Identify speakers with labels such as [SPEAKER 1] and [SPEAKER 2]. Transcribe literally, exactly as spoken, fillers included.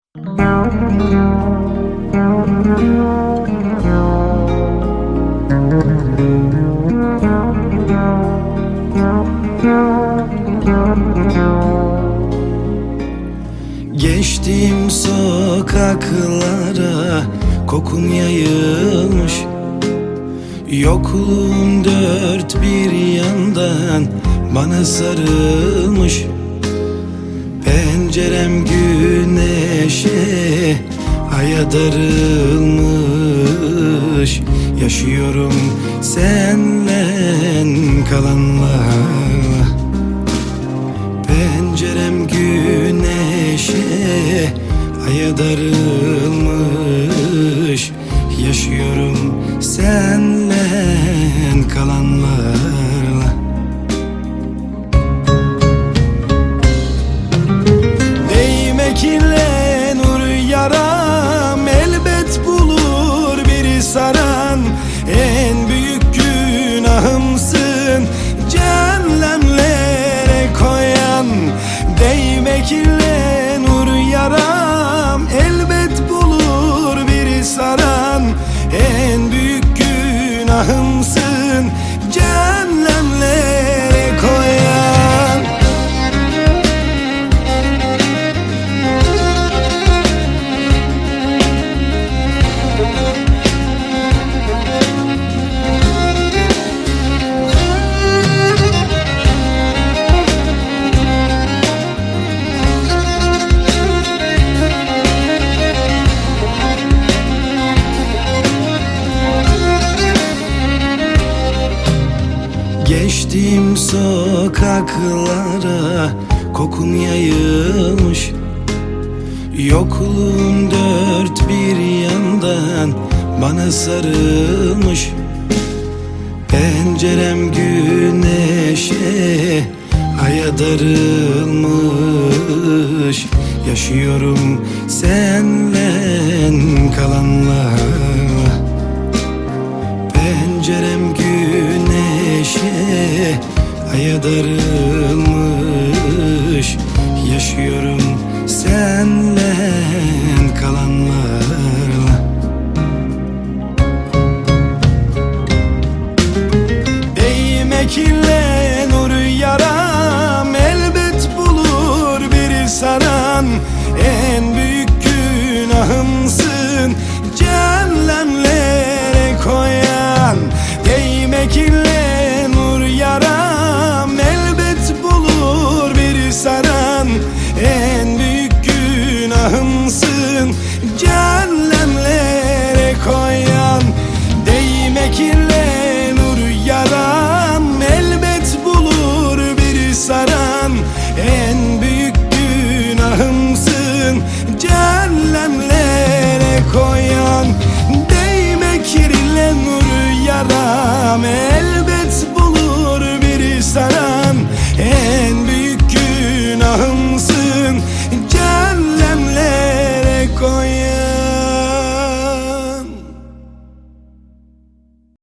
[SPEAKER 1] Geçtiğim sokaklara kokun yayılmış, yokluğun dört bir yandan bana sarılmış. Pencerem güneşe, aya darılmış. Yaşıyorum senle kalanlarla. Pencerem güneşe, aya darılmış. Yaşıyorum senle kalanlarla. Değmek ile nur yaram elbet bulur biri saran. En büyük günahımsın cehennemlere koyan. Değmek ile nur yaram elbet bulur biri saran. En büyük günahımsın cehennemlere koyan. Geçtiğim sokaklara kokun yayılmış, yokluğun dört bir yandan bana sarılmış. Pencerem güneşe, aya darılmış. Yaşıyorum senle kalanlarla. Pencerem güneşe, aya darılmış. Yaşıyorum senle kalanlarla. Değmek ile nur yaram elbet bulur biri saran. En büyük günahımsın cehennemlere koyan. Değmek ile nur yaram elbet bulur biri saran. En büyük günahımsın cehennemlere koyan.